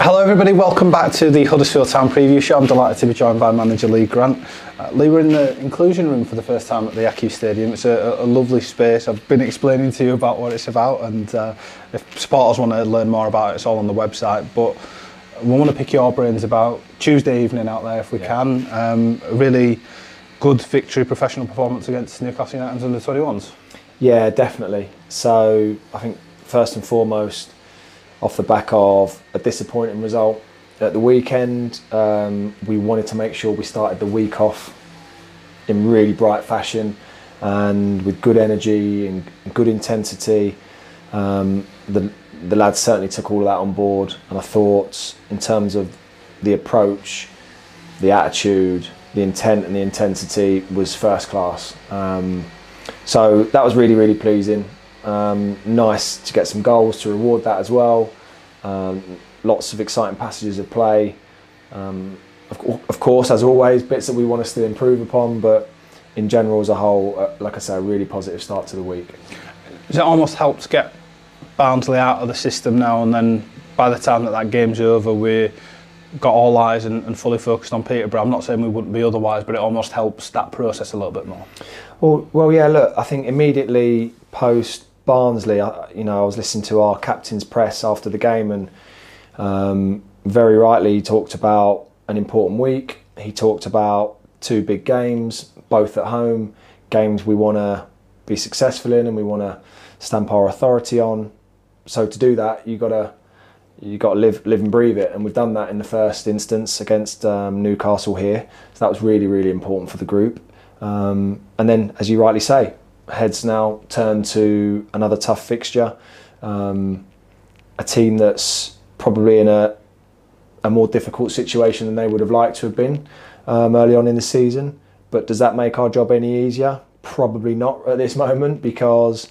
Hello everybody, welcome back to the Huddersfield Town Preview Show. I'm delighted to be joined by manager Lee Grant. Lee, we're in the inclusion room for the first time at the Accu Stadium. It's a lovely space. I've been explaining to you about what it's about, and if supporters want to learn more about it, it's all on the website. But we want to pick your brains about Tuesday evening out there if we can. A really good victory, professional performance against Newcastle United's under 21s. Yeah, definitely. So I think first and foremost, off the back of a disappointing result at the weekend, we wanted to make sure we started the week off in really bright fashion and with good energy and good intensity. The lads certainly took all of that on board, and I thought in terms of the approach, the attitude, the intent and the intensity was first class. So that was really, really pleasing. Nice to get some goals to reward that as well. Lots of exciting passages of play. Of course, as always, bits that we want to still improve upon, but in general as a whole, like I say, a really positive start to the week. Does it almost help get Barnsley out of the system now, and then by the time that game's over, we got all eyes and fully focused on Peterborough? I'm not saying we wouldn't be otherwise, but it almost helps that process a little bit more. Well, yeah. Look, I think immediately post Barnsley, I was listening to our captain's press after the game, and very rightly he talked about an important week. He talked about two big games, both at home, games we want to be successful in and we want to stamp our authority on. So to do that, you got to live and breathe it, and we've done that in the first instance against Newcastle here. So that was really, really important for the group. And then, as you rightly say, heads now turn to another tough fixture. A team that's probably in a more difficult situation than they would have liked to have been early on in the season. But does that make our job any easier? Probably not at this moment, because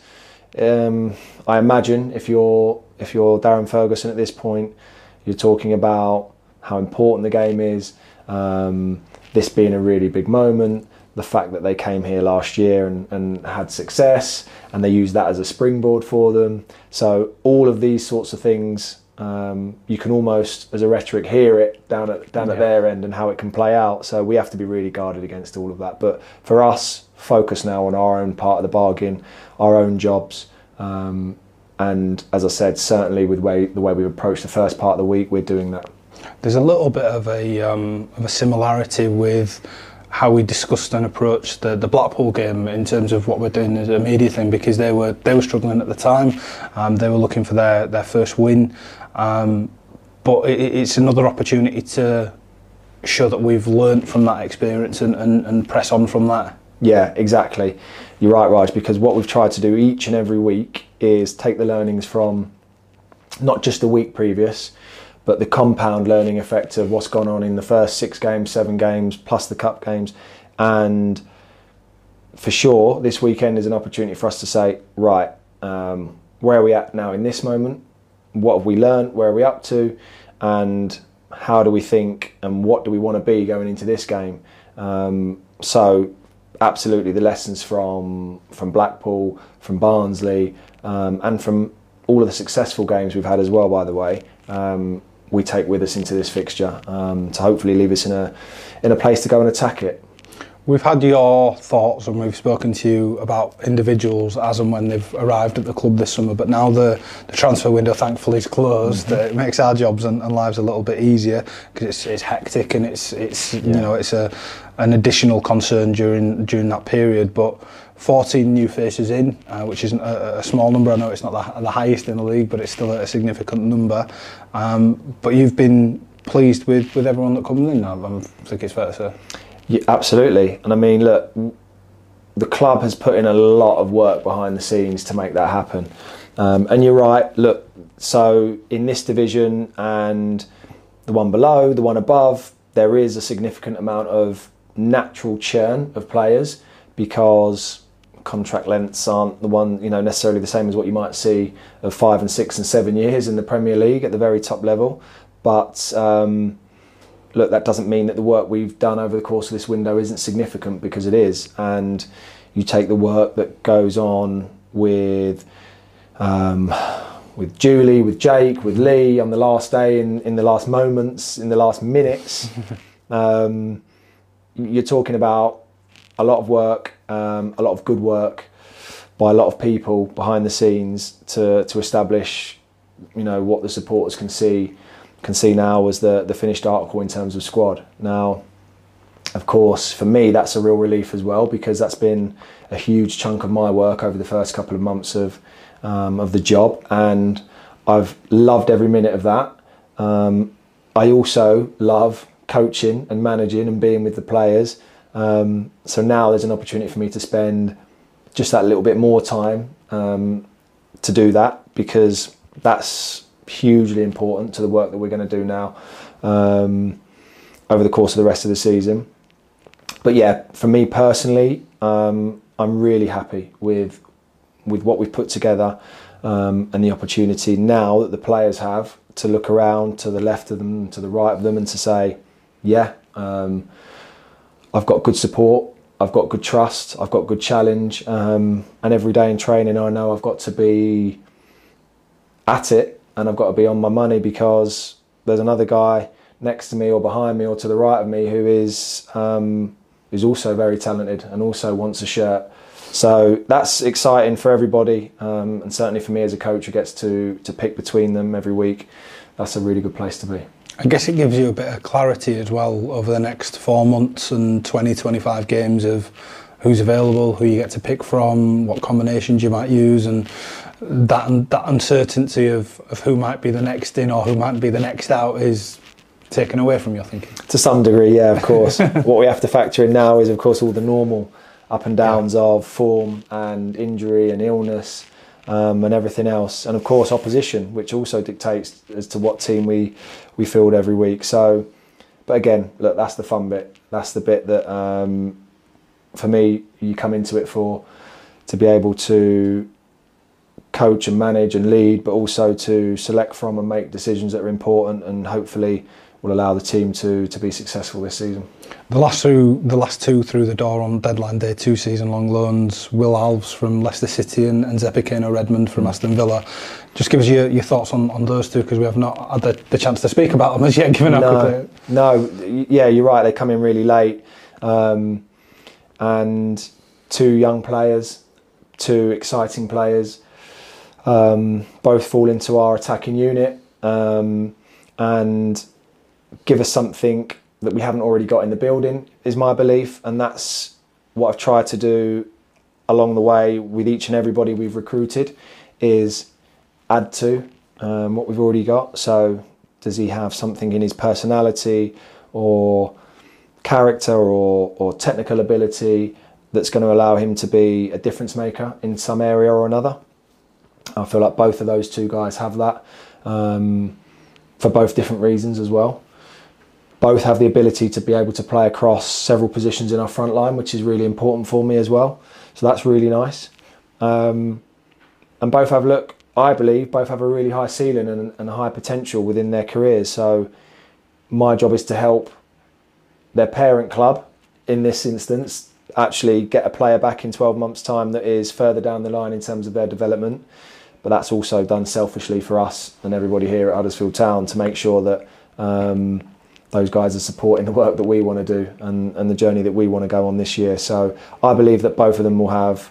I imagine if you're Darren Ferguson at this point, you're talking about how important the game is, this being a really big moment, the fact that they came here last year and had success, and they used that as a springboard for them. So all of these sorts of things, you can almost, as a rhetoric, hear it down at their end and how it can play out. So we have to be really guarded against all of that. But for us, focus now on our own part of the bargain, our own jobs. And as I said, certainly with the way we've approached the first part of the week, we're doing that. There's a little bit of a similarity with how we discussed and approached the Blackpool game in terms of what we're doing as a media thing, because they were struggling at the time. They were looking for their first win, but it's another opportunity to show that we've learnt from that experience and press on from that. Yeah, exactly. You're right, Raj, because what we've tried to do each and every week is take the learnings from not just the week previous, but the compound learning effect of what's gone on in the first 6 games, 7 games, plus the cup games. And for sure, this weekend is an opportunity for us to say, right, where are we at now in this moment? What have we learned? Where are we up to? And how do we think and what do we want to be going into this game? So absolutely the lessons from Blackpool, from Barnsley, and from all of the successful games we've had as well, by the way, we take with us into this fixture to hopefully leave us in a place to go and attack it. We've had your thoughts and we've spoken to you about individuals as and when they've arrived at the club this summer, but now the transfer window thankfully is closed. It makes our jobs and lives a little bit easier, because it's hectic and it's an additional concern during that period. But 14 new faces in, which isn't a small number. I know it's not the highest in the league, but it's still a significant number. But you've been pleased with everyone that comes in, I think it's fair to say. Yeah, absolutely. And I mean, look, the club has put in a lot of work behind the scenes to make that happen. And you're right, look, so in this division and the one below, the one above, there is a significant amount of natural churn of players, because contract lengths aren't the one, necessarily the same as what you might see of 5 and 6 and 7 years in the Premier League at the very top level. But look, that doesn't mean that the work we've done over the course of this window isn't significant, because it is. And you take the work that goes on with with Julie, with Jake, with Lee on the last day, in the last moments, in the last minutes. You're talking about a lot of work, a lot of good work by a lot of people behind the scenes to establish, what the supporters can see now as the finished article in terms of squad. Now, of course, for me, that's a real relief as well, because that's been a huge chunk of my work over the first couple of months of the job, and I've loved every minute of that. I also love coaching and managing and being with the players. So now there's an opportunity for me to spend just that little bit more time to do that, because that's hugely important to the work that we're going to do now over the course of the rest of the season. But yeah, for me personally, I'm really happy with what we've put together, and the opportunity now that the players have to look around to the left of them, to the right of them, and to say, yeah, I've got good support, I've got good trust, I've got good challenge, and every day in training I know I've got to be at it, and I've got to be on my money, because there's another guy next to me or behind me or to the right of me who is also very talented and also wants a shirt. So that's exciting for everybody, and certainly for me as a coach who gets to pick between them every week. That's a really good place to be. I guess it gives you a bit of clarity as well over the next 4 months and 20-25 games of who's available, who you get to pick from, what combinations you might use, and that uncertainty of who might be the next in or who might be the next out is taken away from your thinking. To some degree, yeah, of course. What we have to factor in now is, of course, all the normal up and downs of form and injury and illness, and everything else, and of course opposition, which also dictates as to what team we field every week. So, but again, look, that's the fun bit. That's the bit that for me, you come into it to be able to coach and manage and lead, but also to select from and make decisions that are important and hopefully will allow the team to be successful this season. The last two through the door on deadline day, 2 season-long loans, Will Alves from Leicester City and Zepi Kano-Redmond from Aston Villa. Just give us your thoughts on those two, because we have not had the chance to speak about them as yet, given how quickly. No, yeah, you're right, they come in really late. And 2 young players, 2 exciting players, both fall into our attacking unit, and give us something that we haven't already got in the building, is my belief, and that's what I've tried to do along the way with each and everybody we've recruited, is add to what we've already got. So does he have something in his personality or character or technical ability that's going to allow him to be a difference maker in some area or another? I feel like both of those 2 guys have that, for both different reasons as well. Both have the ability to be able to play across several positions in our front line, which is really important for me as well. So that's really nice. And both have, I believe, both have a really high ceiling and a high potential within their careers. So my job is to help their parent club, in this instance, actually get a player back in 12 months' time that is further down the line in terms of their development. But that's also done selfishly for us and everybody here at Huddersfield Town to make sure that those guys are supporting the work that we want to do and the journey that we want to go on this year. So I believe that both of them will have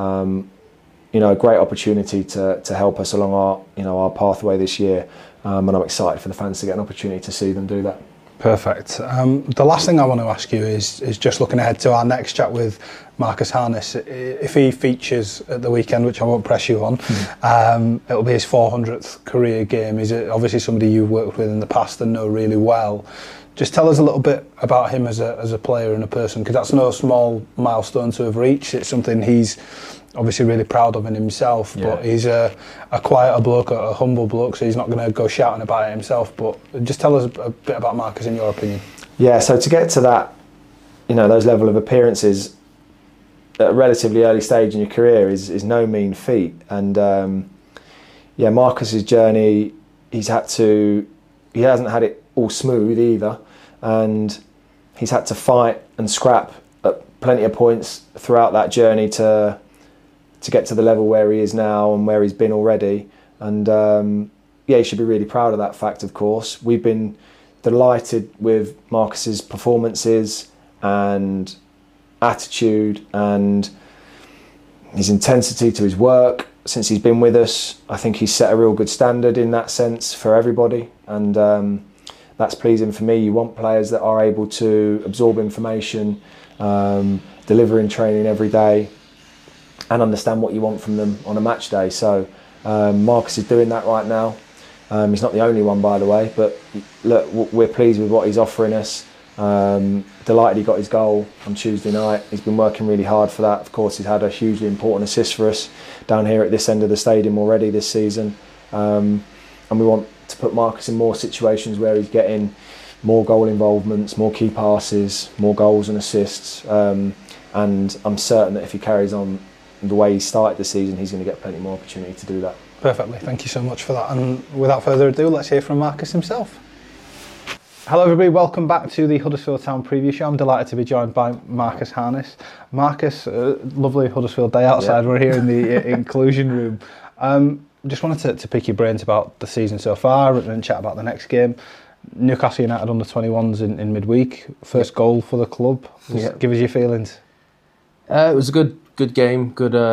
a great opportunity to help us along our pathway this year, and I'm excited for the fans to get an opportunity to see them do that. Perfect. The last thing I want to ask you is just looking ahead to our next chat with Marcus Harness. If he features at the weekend, which I won't press you on, it'll be his 400th career game. He's obviously somebody you've worked with in the past and know really well. Just tell us a little bit about him as a player and a person, because that's no small milestone to have reached. It's something he's obviously really proud of in himself, but he's a quieter bloke, a humble bloke, so he's not going to go shouting about it himself. But just tell us a bit about Marcus in your opinion. Yeah, so to get to that, those level of appearances at a relatively early stage in your career is no mean feat. And Marcus's journey, he hasn't had it all smooth either, and he's had to fight and scrap at plenty of points throughout that journey to get to the level where he is now and where he's been already. And he should be really proud of that fact, of course. We've been delighted with Marcus's performances and attitude and his intensity to his work since he's been with us. I think he's set a real good standard in that sense for everybody, and that's pleasing for me. You want players that are able to absorb information, deliver in training every day, and understand what you want from them on a match day. So Marcus is doing that right now. He's not the only one, by the way, but look, we're pleased with what he's offering us. Delighted he got his goal on Tuesday night. He's been working really hard for that. Of course, he's had a hugely important assist for us down here at this end of the stadium already this season. And we want to put Marcus in more situations where he's getting more goal involvements, more key passes, more goals and assists. And I'm certain that if he carries on the way he started the season, he's going to get plenty more opportunity to do that. Perfectly, thank you so much for that. And without further ado, let's hear from Marcus himself. Hello everybody, welcome back to the Huddersfield Town preview show. I'm delighted to be joined by Marcus Harness. Marcus, lovely Huddersfield day outside. Yeah. We're here in the inclusion room. Just wanted to pick your brains about the season so far and chat about the next game. Newcastle United under 21s in midweek. First goal for the club. Just give us your feelings. It was a good game,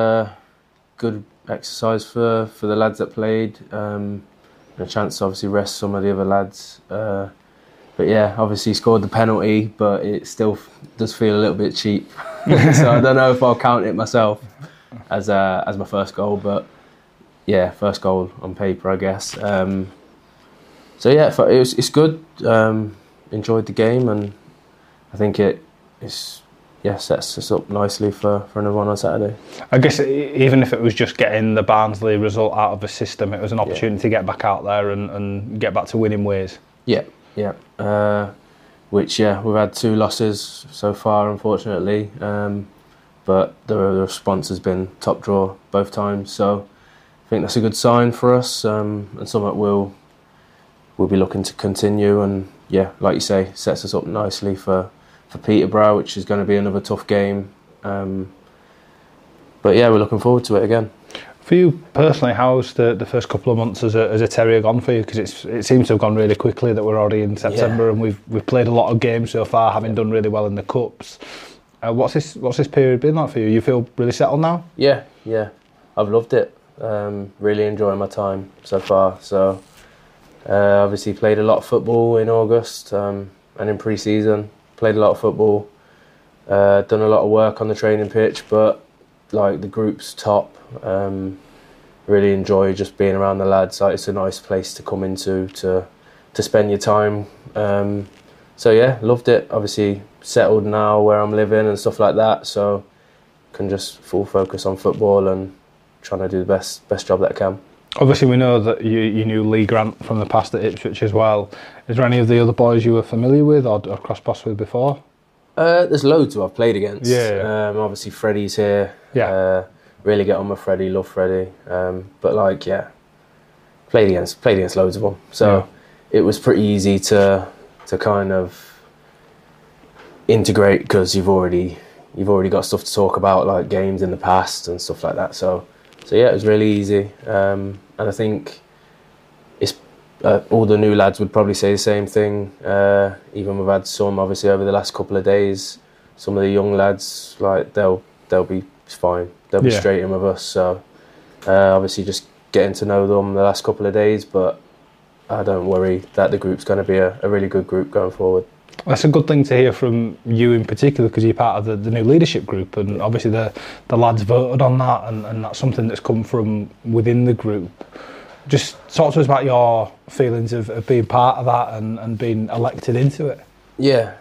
good exercise for the lads that played. And a chance to obviously rest some of the other lads. But yeah, obviously scored the penalty, but it still does feel a little bit cheap. So I don't know if I'll count it myself as my first goal, but yeah, first goal on paper, I guess. So yeah, it's good. Enjoyed the game, and I think it sets us up nicely for another one on Saturday. I guess even if it was just getting the Barnsley result out of the system, it was an opportunity to get back out there and get back to winning ways. Yeah. We've had 2 losses so far, unfortunately, but the response has been top draw both times, so I think that's a good sign for us, and something we'll be looking to continue, and yeah, like you say, sets us up nicely for Peterborough, which is going to be another tough game, but yeah, we're looking forward to it again. For you personally, how's the first couple of months as a Terrier gone for you? Because it seems to have gone really quickly that we're already in September, and we've played a lot of games so far, having done really well in the cups. What's this period been like for you? You feel really settled now? Yeah, I've loved it. Really enjoying my time so far. So obviously played a lot of football in August and in pre-season. Played a lot of football. Done a lot of work on the training pitch, but like the group's top. Really enjoy just being around the lads. Like, it's a nice place to come into to spend your time. So yeah, loved it. Obviously settled now where I'm living and stuff like that, so can just full focus on football and trying to do the best job that I can. Obviously we know that you knew Lee Grant from the past at Ipswich as well. Is there any of the other boys you were familiar with or crossed paths with before? There's loads who I've played against. Yeah. Obviously Freddie's here. Yeah. Really get on with Freddie, love Freddie. But played against loads of them. So it was pretty easy to kind of integrate, because you've already got stuff to talk about, like games in the past and stuff like that. So yeah, it was really easy. And I think it's all the new lads would probably say the same thing. Even we've had some obviously over the last couple of days. Some of the young lads, like they'll be fine. They'll be straight in with us. So obviously just getting to know them the last couple of days, but I don't worry that the group's going to be a really good group going forward. That's a good thing to hear from you in particular, because you're part of the new leadership group, and obviously the lads voted on that, and that's something that's come from within the group. Just talk to us about your feelings of being part of that and being elected into it. Yeah,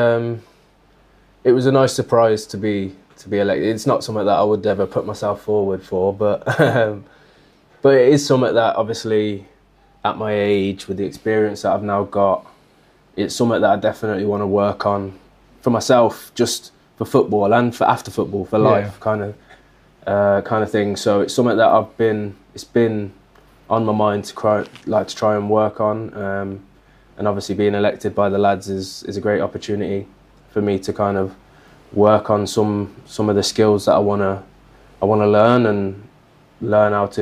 it was a nice surprise to be elected. It's not something that I would ever put myself forward for, but it is something that obviously at my age, with the experience that I've now got, it's something that I definitely want to work on for myself, just for football and for after football, for life, kind of thing. So it's something that it's been on my mind to try and work on, and obviously being elected by the lads is a great opportunity for me to kind of work on some of the skills that I want to learn, and learn how to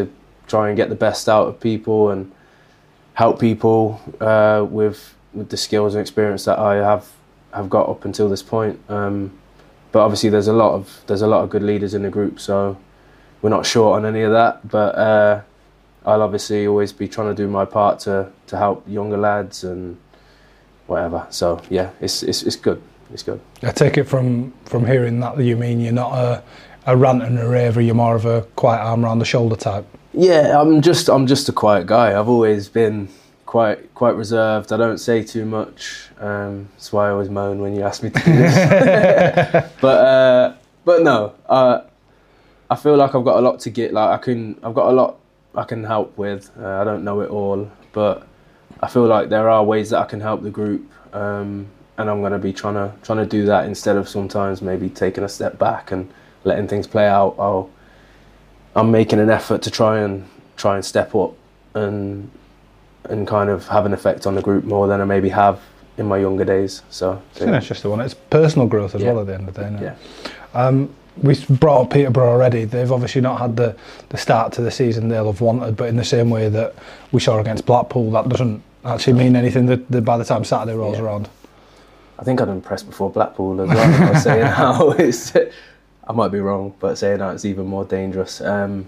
try and get the best out of people and help people with the skills and experience that I have got up until this point. But obviously there's a lot of good leaders in the group, so we're not short on any of that. But I'll obviously always be trying to do my part to help younger lads and whatever. So yeah, it's good. It's good. I take it from hearing that you mean you're not a rant and a raver, you're more of a quiet arm around the shoulder type. Yeah, I'm just a quiet guy. I've always been quite reserved. I don't say too much. That's why I always moan when you ask me to do this. but no, I feel like I've got a lot to get. Like I've got a lot I can help with. I don't know it all, but I feel like there are ways that I can help the group, and I'm going to be trying to do that instead of sometimes maybe taking a step back and letting things play out. I'm making an effort to try and step up and kind of have an effect on the group more than I maybe have in my younger days. So it's just the one. It's personal growth as well at the end of the day. No? Yeah. We brought up Peterborough already. They've obviously not had the start to the season they'll have wanted, but in the same way that we saw against Blackpool, that doesn't actually mean anything that by the time Saturday rolls around. I think I'd impressed before Blackpool as well. I was saying how I might be wrong, but saying that it's even more dangerous.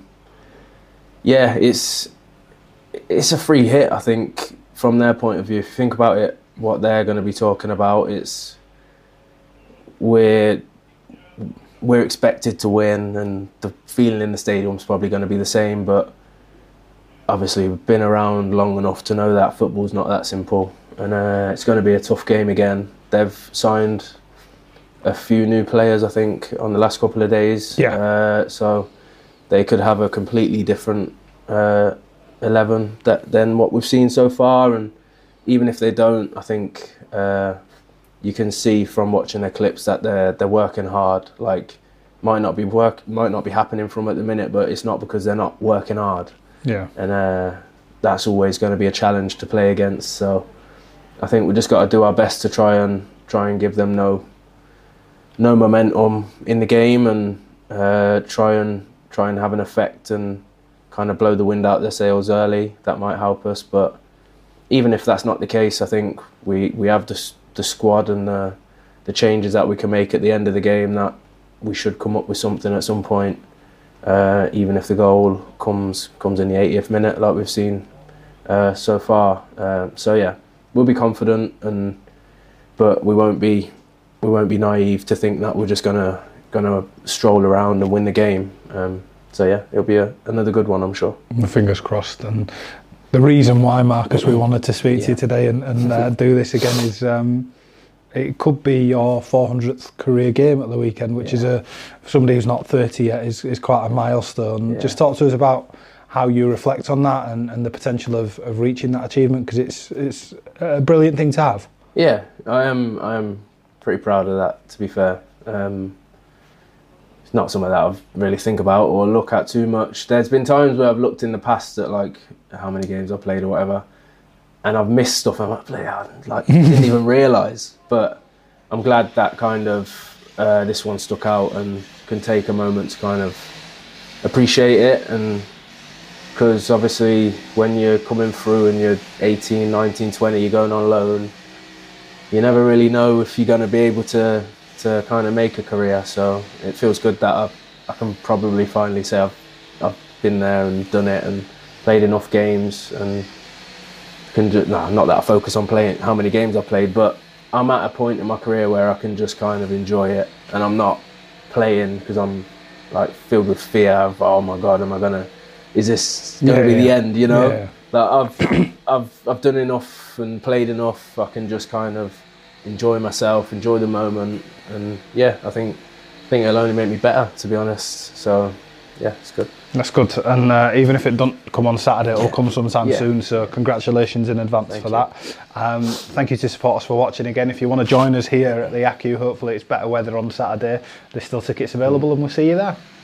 It's a free hit, I think, from their point of view. If you think about it, what they're going to be talking about, we're expected to win, and the feeling in the stadium is probably going to be the same. But obviously, we've been around long enough to know that football's not that simple, and it's going to be a tough game again. They've signed a few new players, I think, on the last couple of days. Yeah. So they could have a completely different 11 than what we've seen so far. And even if they don't, I think you can see from watching their clips that they're working hard. Like might not be happening from at the minute, but it's not because they're not working hard. Yeah. And that's always going to be a challenge to play against. So I think we just got to do our best to try and give them no momentum in the game, and try and have an effect and kind of blow the wind out their sails early. That might help us. But even if that's not the case, I think we have the squad and the changes that we can make at the end of the game, that we should come up with something at some point, even if the goal comes in the 80th minute like we've seen so far. So yeah, we'll be confident, but we won't be naive to think that we're just gonna stroll around and win the game. So yeah, it'll be another good one, I'm sure. Fingers crossed. And the reason why, Marcus, we wanted to speak to you today and do this again is it could be your 400th career game at the weekend, which is for somebody who's not 30 yet is quite a milestone. Yeah. Just talk to us about how you reflect on that and the potential of reaching that achievement, because it's a brilliant thing to have. Yeah, I am pretty proud of that, to be fair. It's not something that I really think about or look at too much. There's been times where I've looked in the past at like how many games I've played or whatever, and I've missed stuff. I'm like, didn't even realise. But I'm glad that kind of this one stuck out and can take a moment to kind of appreciate it. And because obviously when you're coming through and you're 18, 19, 20, you're going on loan, you never really know if you're going to be able to kind of make a career. So it feels good that I can probably finally say I've been there and done it and played enough games, and not that I focus on playing how many games I've played, but I'm at a point in my career where I can just kind of enjoy it, and I'm not playing because I'm like filled with fear of, oh my God, is this going to be the end, you know? Yeah. Like I've done enough and played enough. I can just kind of enjoy myself, enjoy the moment, and yeah, I think it'll only make me better, to be honest. So yeah, it's good. That's good. And even if it don't come on Saturday, it'll come sometime soon. So congratulations in advance for that. Thank you to supporters for watching again. If you want to join us here at the ACU, hopefully it's better weather on Saturday. There's still tickets available, and we'll see you there.